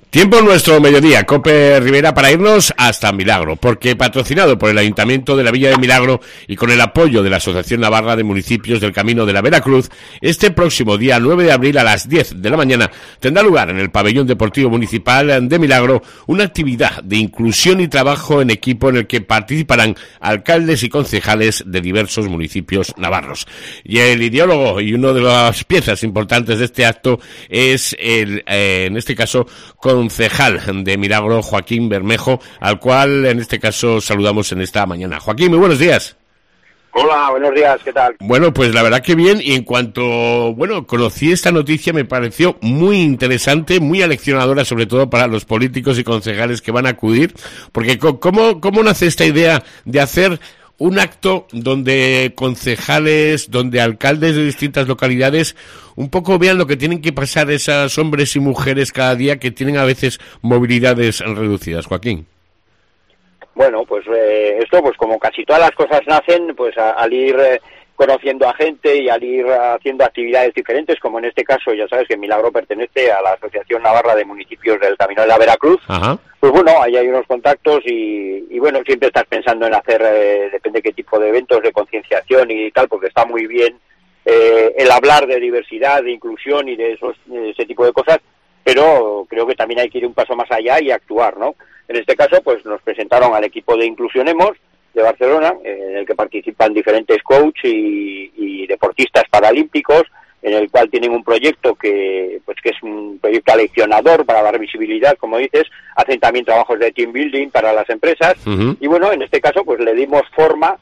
Tiempo nuestro mediodía, Cope Rivera, para irnos hasta Milagro, porque patrocinado por el Ayuntamiento de la Villa de Milagro y con el apoyo de la Asociación Navarra de Municipios del Camino de la Veracruz, este próximo día 9 de abril a las 10 de la mañana tendrá lugar en el Pabellón Deportivo Municipal de Milagro una actividad de inclusión y trabajo en equipo en el que participarán alcaldes y concejales de diversos municipios navarros. Y el ideólogo y una de las piezas importantes de este acto es en este caso, concejal de Milagro, Joaquín Bermejo, al cual en este caso saludamos en esta mañana. Joaquín, muy buenos días. Hola, buenos días, ¿qué tal? Bueno, pues la verdad que bien, y en cuanto, conocí esta noticia me pareció muy interesante, muy aleccionadora, sobre todo para los políticos y concejales que van a acudir, porque ¿cómo nace esta idea de hacer un acto donde concejales, donde alcaldes de distintas localidades un poco vean lo que tienen que pasar esos hombres y mujeres cada día que tienen a veces movilidades reducidas, Joaquín? Bueno, pues esto, pues como casi todas las cosas nacen, pues al ir conociendo a gente y al ir haciendo actividades diferentes, como en este caso, ya sabes que Milagro pertenece a la Asociación Navarra de Municipios del Camino de la Veracruz. Ajá. Pues bueno, ahí hay unos contactos y bueno, siempre estás pensando en hacer, depende qué tipo de eventos de concienciación y tal, porque está muy bien el hablar de diversidad, de inclusión y de ese tipo de cosas, pero creo que también hay que ir un paso más allá y actuar, ¿no? En este caso, pues nos presentaron al equipo de Inclusionemos de Barcelona, en el que participan diferentes coaches y deportistas paralímpicos, en el cual tienen un proyecto que es un proyecto aleccionador para dar visibilidad, como dices, hacen también trabajos de team building para las empresas, y bueno, en este caso pues le dimos forma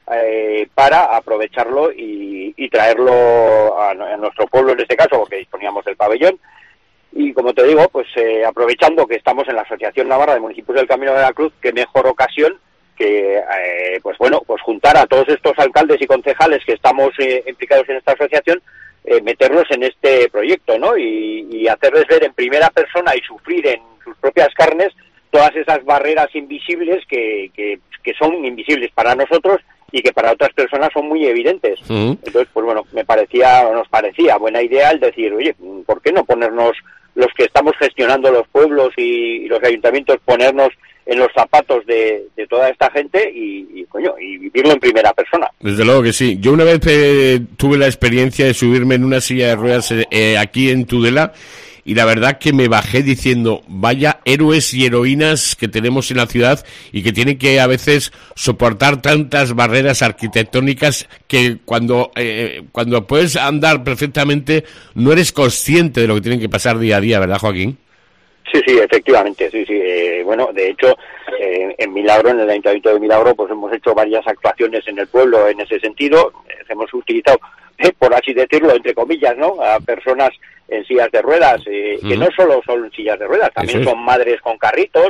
para aprovecharlo y traerlo a nuestro pueblo en este caso, porque disponíamos del pabellón. Y como te digo, pues aprovechando que estamos en la Asociación Navarra de Municipios del Camino de la Veracruz, qué mejor ocasión que pues juntar a todos estos alcaldes y concejales que estamos implicados en esta asociación, meternos en este proyecto, ¿no? Y hacerles ver en primera persona y sufrir en sus propias carnes todas esas barreras invisibles que son invisibles para nosotros y que para otras personas son muy evidentes. Entonces, pues bueno, nos parecía buena idea el decir, oye, ¿por qué no ponernos, los que estamos gestionando los pueblos y los ayuntamientos, ponernos en los zapatos de toda esta gente y vivirlo en primera persona? Desde luego que sí. Yo una vez tuve la experiencia de subirme en una silla de ruedas aquí en Tudela, y la verdad que me bajé diciendo, vaya héroes y heroínas que tenemos en la ciudad y que tienen que a veces soportar tantas barreras arquitectónicas que cuando puedes andar perfectamente no eres consciente de lo que tienen que pasar día a día, ¿verdad, Joaquín? Sí, efectivamente, sí. Bueno, de hecho, en Milagro, en el Ayuntamiento de Milagro, pues hemos hecho varias actuaciones en el pueblo en ese sentido. Hemos utilizado, por así decirlo, entre comillas, ¿no?, a personas en sillas de ruedas, que no solo son sillas de ruedas, también son madres con carritos,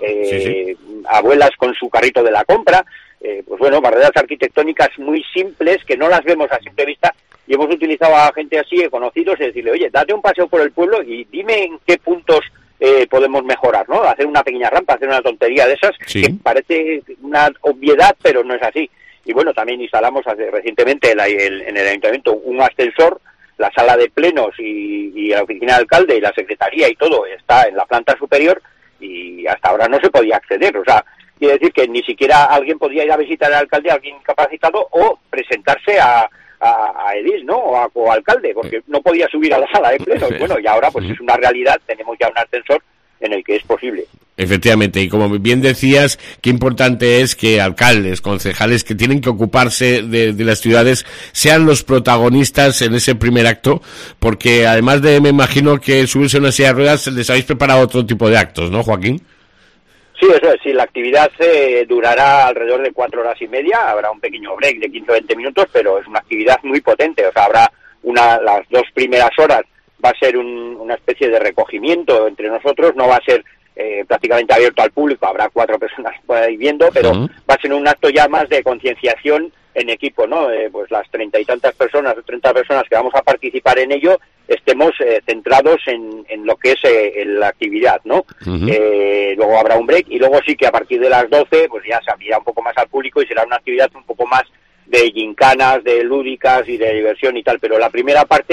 abuelas con su carrito de la compra, pues bueno, barreras arquitectónicas muy simples que no las vemos a simple vista, y hemos utilizado a gente así, conocidos, y decirle, oye, date un paseo por el pueblo y dime en qué puntos podemos mejorar, ¿no? Hacer una pequeña rampa, hacer una tontería de esas, que parece una obviedad, pero no es así. Y bueno, también instalamos recientemente en el ayuntamiento un ascensor, la sala de plenos y la oficina de alcalde y la secretaría y todo está en la planta superior y hasta ahora no se podía acceder. O sea, quiere decir que ni siquiera alguien podía ir a visitar al alcalde, alguien incapacitado, o presentarse a edil, ¿no? O alcalde, porque no podía subir a la sala de plenos. Bueno, y ahora pues es una realidad, tenemos ya un ascensor en el que es posible. Efectivamente, y como bien decías, qué importante es que alcaldes, concejales que tienen que ocuparse de las ciudades sean los protagonistas en ese primer acto, porque además me imagino que subirse a una silla de ruedas les habéis preparado otro tipo de actos, ¿no, Joaquín? Sí, eso es, sí, la actividad durará alrededor de 4 horas y media, habrá un pequeño break de 15 o 20 minutos, pero es una actividad muy potente, o sea, habrá las 2 primeras horas va a ser una especie de recogimiento entre nosotros, no va a ser prácticamente abierto al público, habrá 4 personas por ahí viendo, pero va a ser un acto ya más de concienciación en equipo, ¿no? Pues las 30 y tantas personas o 30 personas que vamos a participar en ello, estemos centrados en lo que es la actividad, ¿no? Luego habrá un break y luego sí que a partir de las 12 pues ya se abrirá un poco más al público y será una actividad un poco más de gincanas, de lúdicas y de diversión y tal, pero la primera parte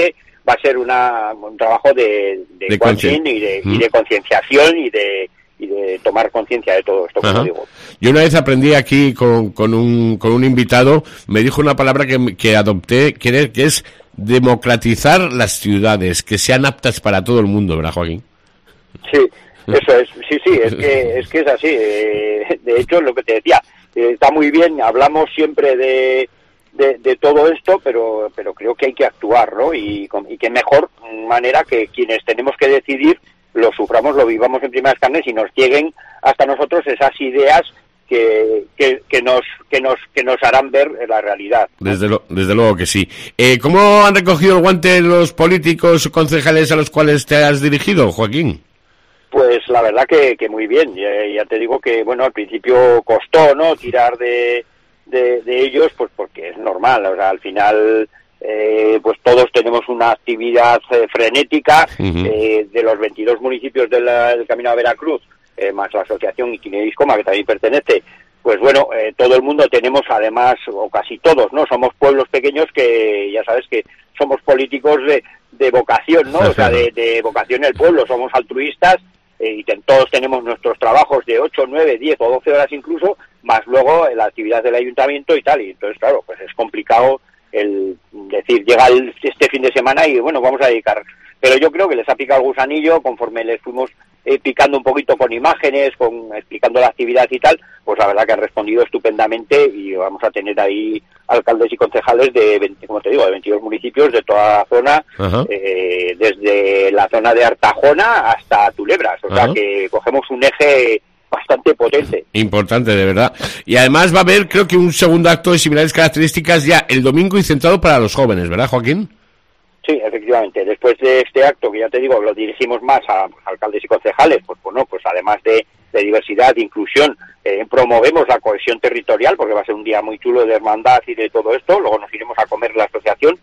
va a ser un trabajo de coaching y de concienciación y de tomar conciencia de todo esto, como digo. Yo una vez aprendí aquí con un invitado, me dijo una palabra que adopté, que es democratizar las ciudades, que sean aptas para todo el mundo, ¿verdad, Joaquín? Sí, eso es, sí, es que es así. De hecho, lo que te decía, está muy bien, hablamos siempre de todo esto, pero creo que hay que actuar, ¿no? Y qué mejor manera que quienes tenemos que decidir lo suframos, lo vivamos en primeras carnes y nos lleguen hasta nosotros esas ideas que nos harán ver la realidad. Desde luego que sí. ¿Cómo han recogido el guante los políticos o concejales a los cuales te has dirigido, Joaquín? Pues la verdad que muy bien. Ya te digo que, bueno, al principio costó, ¿no?, tirar de ellos, pues porque es normal. O sea, al final, pues todos tenemos una actividad frenética. De los 22 municipios del Camino a Veracruz, más la asociación Itinerariscoma, que también pertenece, pues bueno, todo el mundo tenemos, además, o casi todos, ¿no? Somos pueblos pequeños que ya sabes que somos políticos de vocación, ¿no? O sea, de vocación el pueblo, somos altruistas, y todos tenemos nuestros trabajos de 8, 9, 10 o 12 horas incluso, más luego la actividad del ayuntamiento y tal, y entonces, claro, pues es complicado el decir, llega este fin de semana y bueno, vamos a dedicar. Pero yo creo que les ha picado el gusanillo, conforme les fuimos picando un poquito con imágenes, explicando la actividad y tal, pues la verdad que han respondido estupendamente y vamos a tener ahí alcaldes y concejales de 22 municipios de toda la zona, desde la zona de Artajona hasta Tulebras, o sea que cogemos un eje bastante potente. Importante, de verdad. Y además va a haber, creo que un segundo acto de similares características ya el domingo y centrado para los jóvenes, ¿verdad, Joaquín? Sí, efectivamente. Después de este acto, que ya te digo, lo dirigimos más a alcaldes y concejales, pues bueno, pues además de diversidad, de inclusión, promovemos la cohesión territorial, porque va a ser un día muy chulo de hermandad y de todo esto. Luego nos iremos a comer la asociación.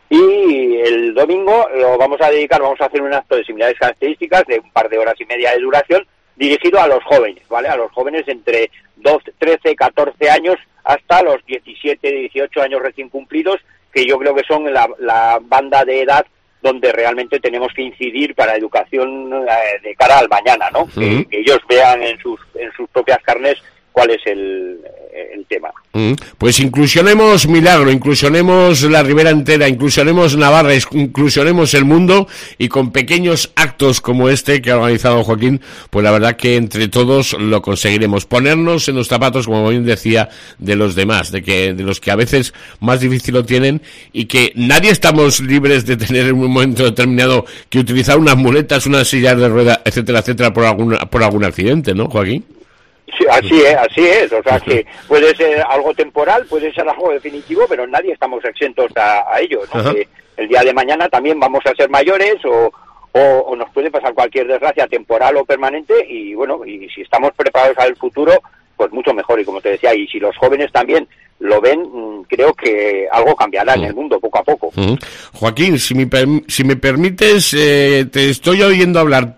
Y el domingo lo vamos a hacer un acto de similares características, de un par de horas y media de duración, dirigido a los jóvenes, ¿vale? A los jóvenes entre 13, 14 años hasta los 17, 18 años recién cumplidos, que yo creo que son la banda de edad donde realmente tenemos que incidir para educación de cara al mañana, ¿no? Que ellos vean en sus propias carnes cuál es el tema. Pues inclusionemos Milagro, inclusionemos la Ribera entera, inclusionemos Navarra, inclusionemos el mundo, y con pequeños actos como este que ha organizado Joaquín, pues la verdad que entre todos lo conseguiremos. Ponernos en los zapatos, como bien decía, de los demás, de los que a veces más difícil lo tienen, y que nadie estamos libres de tener en un momento determinado que utilizar unas muletas, unas sillas de rueda, etcétera, etcétera, por algún accidente, ¿no, Joaquín? Sí, así es, o sea que puede ser algo temporal, puede ser algo definitivo, pero nadie estamos exentos a ello, ¿no? Que el día de mañana también vamos a ser mayores o nos puede pasar cualquier desgracia temporal o permanente, y bueno, y si estamos preparados al futuro, pues mucho mejor. Y como te decía, y si los jóvenes también lo ven, creo que algo cambiará en el mundo poco a poco. Joaquín, si me permites, te estoy oyendo hablar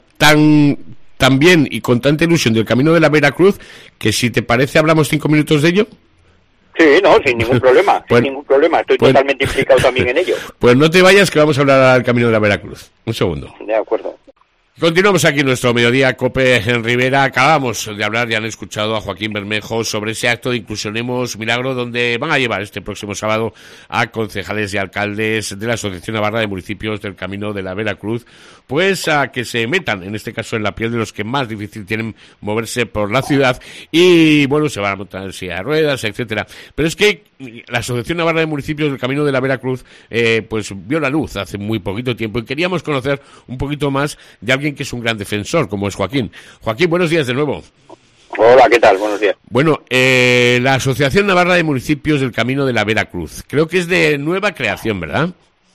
tan bien y con tanta ilusión del Camino de la Veracruz, que si te parece hablamos 5 minutos de ello. Sí, no, sin ningún problema, estoy totalmente implicado también en ello. Pues no te vayas, que vamos a hablar al Camino de la Veracruz. Un segundo. De acuerdo. Continuamos aquí en nuestro Mediodía Cope en Ribera. Acabamos de hablar, ya han escuchado a Joaquín Bermejo sobre ese acto de Inclusionemos Milagro, donde van a llevar este próximo sábado a concejales y alcaldes de la Asociación Navarra de Municipios del Camino de la Veracruz, pues a que se metan, en este caso, en la piel de los que más difícil tienen moverse por la ciudad, y bueno, se van a montar en silla de ruedas, etcétera. Pero es que la Asociación Navarra de Municipios del Camino de la Veracruz pues vio la luz hace muy poquito tiempo, y queríamos conocer un poquito más de alguien que es un gran defensor, como es Joaquín. Joaquín, buenos días de nuevo. Hola, ¿qué tal? Buenos días. Bueno, la Asociación Navarra de Municipios del Camino de la Veracruz, creo que es de nueva creación, ¿verdad?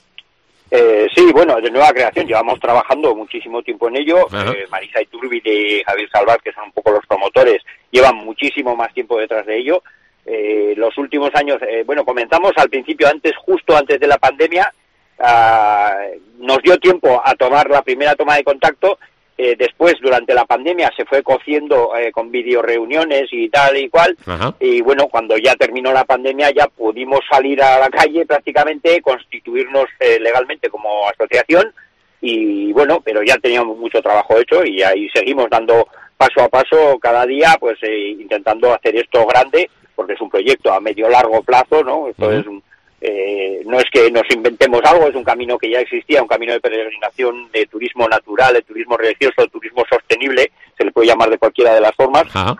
Sí, bueno, de nueva creación. Llevamos trabajando muchísimo tiempo en ello. Marisa Iturbide y Javier Salvat, que son un poco los promotores, llevan muchísimo más tiempo detrás de ello. Los últimos años, bueno, comenzamos al principio, justo antes de la pandemia. Nos dio tiempo a tomar la primera toma de contacto, Después, durante la pandemia, se fue cociendo con videoreuniones y tal y cual. Ajá. Y bueno, cuando ya terminó la pandemia, ya pudimos salir a la calle prácticamente, constituirnos legalmente como asociación. Y bueno, pero ya teníamos mucho trabajo hecho y ahí seguimos dando paso a paso cada día, pues intentando hacer esto grande, porque es un proyecto a medio largo plazo, ¿no? Esto es no es que nos inventemos algo, es un camino que ya existía, un camino de peregrinación, de turismo natural, de turismo religioso, de turismo sostenible, se le puede llamar de cualquiera de las formas. Ajá.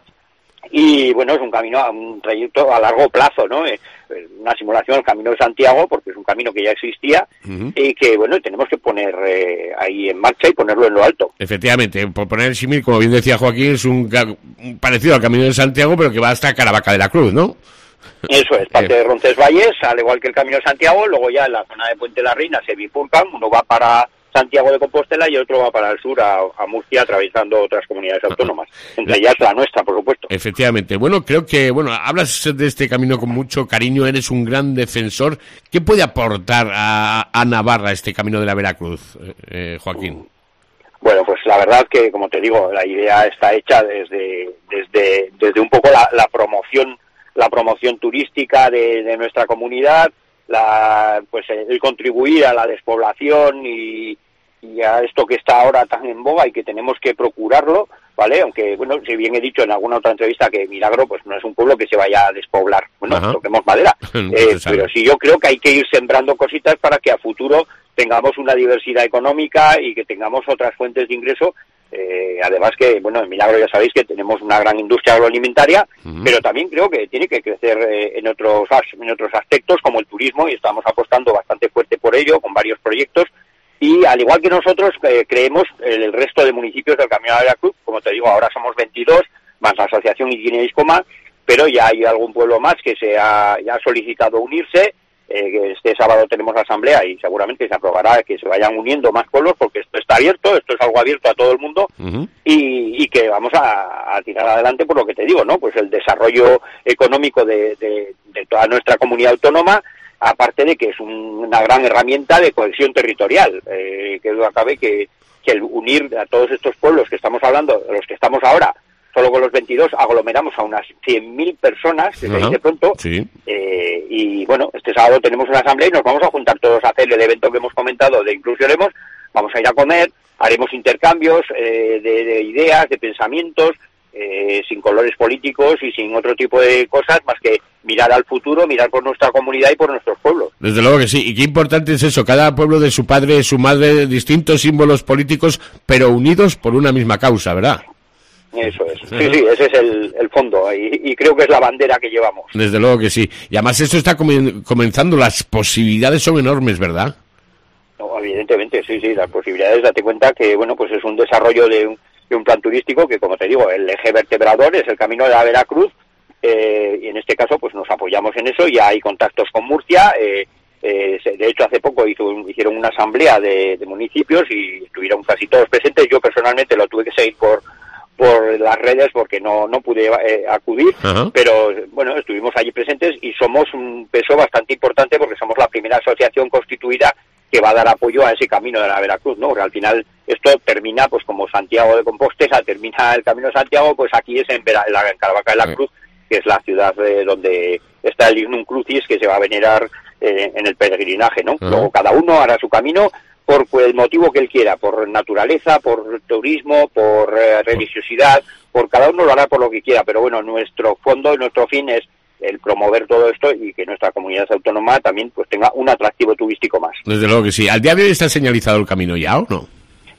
Y bueno, es un trayecto a largo plazo, ¿no? Una simulación del Camino de Santiago, porque es un camino que ya existía y que, bueno, tenemos que poner ahí en marcha y ponerlo en lo alto. Efectivamente, por poner el símil, como bien decía Joaquín, es un parecido al Camino de Santiago, pero que va hasta Caravaca de la Cruz, ¿no? Eso es, parte de Roncesvalles, al igual que el Camino de Santiago, luego ya en la zona de Puente de la Reina se bifurcan, uno va para Santiago de Compostela y otro va para el sur, a Murcia, atravesando otras comunidades autónomas, entre ellas la nuestra, por supuesto. Efectivamente. Bueno, creo que, hablas de este camino con mucho cariño, eres un gran defensor. ¿Qué puede aportar a Navarra este Camino de la Veracruz, Joaquín? Bueno, pues la verdad que, como te digo, la idea está hecha desde un poco la promoción turística de nuestra comunidad, pues el contribuir a la despoblación y a esto que está ahora tan en boga y que tenemos que procurarlo, ¿vale? Aunque, bueno, si bien he dicho en alguna otra entrevista que Milagro pues no es un pueblo que se vaya a despoblar, bueno, toquemos madera, pero sí yo creo que hay que ir sembrando cositas para que a futuro tengamos una diversidad económica y que tengamos otras fuentes de ingreso. Además que, bueno, en Milagro ya sabéis que tenemos una gran industria agroalimentaria, pero también creo que tiene que crecer en otros aspectos como el turismo, y estamos apostando bastante fuerte por ello con varios proyectos. Y al igual que nosotros, creemos el resto de municipios del Camino de la Veracruz, como te digo, ahora somos 22, más la asociación Iquina-Iscoma, pero ya hay algún pueblo más que ya ha solicitado unirse. Este sábado tenemos asamblea y seguramente se aprobará que se vayan uniendo más pueblos, porque esto está abierto, esto es algo abierto a todo el mundo, y que vamos a tirar adelante por lo que te digo, ¿no? Pues el desarrollo económico de toda nuestra comunidad autónoma, aparte de que es una gran herramienta de cohesión territorial, que duda cabe que el unir a todos estos pueblos que estamos hablando, de los que estamos ahora, solo con los 22 aglomeramos a unas 100.000 personas, que se dice pronto, y bueno, este sábado tenemos una asamblea y nos vamos a juntar todos a hacer el evento que hemos comentado de Inclusionemos, vamos a ir a comer, haremos intercambios de ideas, de pensamientos, sin colores políticos y sin otro tipo de cosas más que mirar al futuro, mirar por nuestra comunidad y por nuestros pueblos. Desde luego que sí, y qué importante es eso, cada pueblo de su padre, de su madre, distintos símbolos políticos, pero unidos por una misma causa, ¿verdad? Eso es, sí, ese es el fondo y creo que es la bandera que llevamos. Desde luego que sí, y además esto está comenzando, las posibilidades son enormes, ¿verdad? No, evidentemente, sí, las posibilidades, date cuenta que, bueno, pues es un desarrollo de un plan turístico que, como te digo, el eje vertebrador es el Camino de la Veracruz, y en este caso pues nos apoyamos en eso, ya hay contactos con Murcia, de hecho hace poco hicieron una asamblea de municipios y estuvieron casi todos presentes. Yo personalmente lo tuve que seguir por las redes porque no pude acudir, pero bueno, estuvimos allí presentes y somos un peso bastante importante porque somos la primera asociación constituida que va a dar apoyo a ese Camino de la Veracruz, ¿no? Porque al final esto termina, pues como Santiago de Compostela termina el Camino de Santiago, pues aquí es en Caravaca de la Cruz, que es la ciudad donde está el Ignum Crucis que se va a venerar en el peregrinaje, ¿no? Luego cada uno hará su camino por el motivo que él quiera, por naturaleza, por turismo, por religiosidad, por cada uno lo hará por lo que quiera, pero bueno, nuestro fondo y nuestro fin es el promover todo esto y que nuestra comunidad autónoma también pues tenga un atractivo turístico más. Desde luego que sí. ¿Al día de hoy está señalizado el camino ya o no?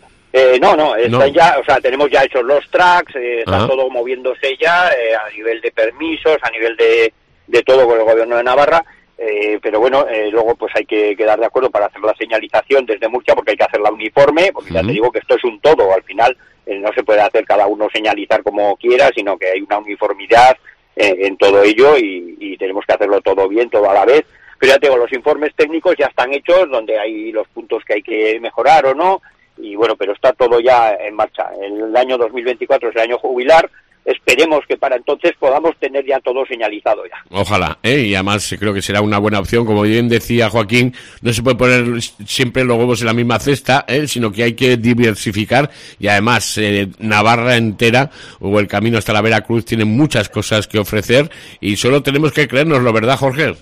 No, está ya, o sea, tenemos ya hechos los tracks, está todo moviéndose ya a nivel de permisos, a nivel de todo con el gobierno de Navarra, pero bueno, luego pues hay que quedar de acuerdo para hacer la señalización desde Murcia, porque hay que hacerla uniforme, porque ya te digo que esto es un todo, al final no se puede hacer cada uno señalizar como quiera, sino que hay una uniformidad en todo ello y tenemos que hacerlo todo bien, todo a la vez. Pero ya te digo, los informes técnicos ya están hechos, donde hay los puntos que hay que mejorar o no, y bueno, pero está todo ya en marcha. El año 2024 es el año jubilar, esperemos que para entonces podamos tener ya todo señalizado ya. Ojalá, y además creo que será una buena opción. Como bien decía Joaquín, no se puede poner siempre los huevos en la misma cesta, sino que hay que diversificar, y además Navarra entera, o el camino hasta la Veracruz, tiene muchas cosas que ofrecer, y solo tenemos que creérnoslo, ¿verdad, Jorge?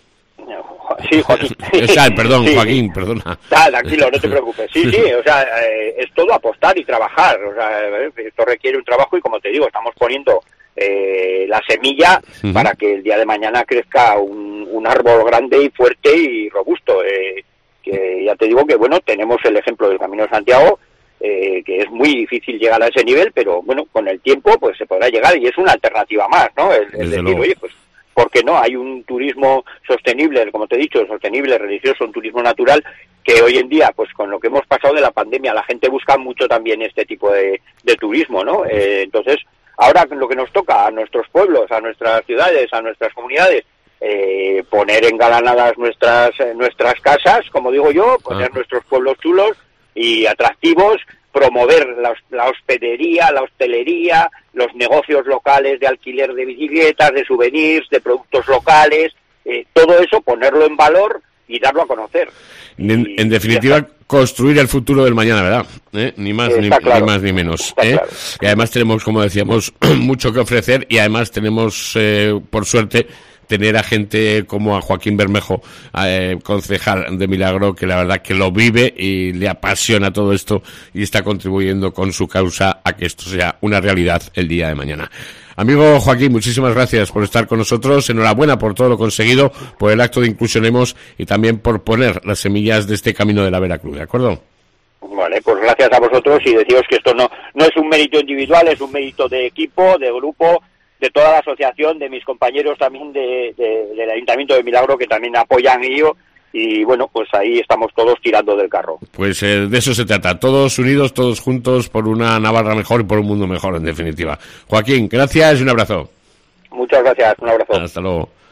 Sí, Joaquín. Perdón, sí, Joaquín, perdona. Tranquilo, no te preocupes. Sí, o sea, es todo apostar y trabajar. O sea, esto requiere un trabajo y, como te digo, estamos poniendo la semilla para que el día de mañana crezca un árbol grande y fuerte y robusto. Que ya te digo que, bueno, tenemos el ejemplo del Camino de Santiago, que es muy difícil llegar a ese nivel, pero, bueno, con el tiempo pues se podrá llegar, y es una alternativa más, ¿no? El decir, luego. Oye, pues, ¿por qué no? Hay un turismo sostenible, como te he dicho, sostenible, religioso, un turismo natural, que hoy en día, pues con lo que hemos pasado de la pandemia, la gente busca mucho también este tipo de turismo, ¿no? Entonces, ahora lo que nos toca a nuestros pueblos, a nuestras ciudades, a nuestras comunidades, poner engalanadas nuestras casas, como digo yo, poner nuestros pueblos chulos y atractivos, promover la hospedería, la hostelería, los negocios locales de alquiler de bicicletas, de souvenirs, de productos locales, todo eso ponerlo en valor y darlo a conocer. En definitiva, construir el futuro del mañana, ¿verdad? Ni más ni más ni menos. Claro. Y además tenemos, como decíamos, mucho que ofrecer, y además tenemos, por suerte, tener a gente como a Joaquín Bermejo, concejal de Milagro, que la verdad que lo vive y le apasiona todo esto, y está contribuyendo con su causa a que esto sea una realidad el día de mañana. Amigo Joaquín, muchísimas gracias por estar con nosotros. Enhorabuena por todo lo conseguido, por el acto de Inclusionemos, y también por poner las semillas de este camino de la Veracruz, ¿de acuerdo? Vale, pues gracias a vosotros, y deciros que esto no es un mérito individual, es un mérito de equipo, de grupo, de toda la asociación, de mis compañeros también del Ayuntamiento de Milagro, que también apoyan ello, y bueno, pues ahí estamos todos tirando del carro. Pues de eso se trata, todos unidos, todos juntos, por una Navarra mejor y por un mundo mejor, en definitiva. Joaquín, gracias y un abrazo. Muchas gracias, un abrazo. Hasta luego.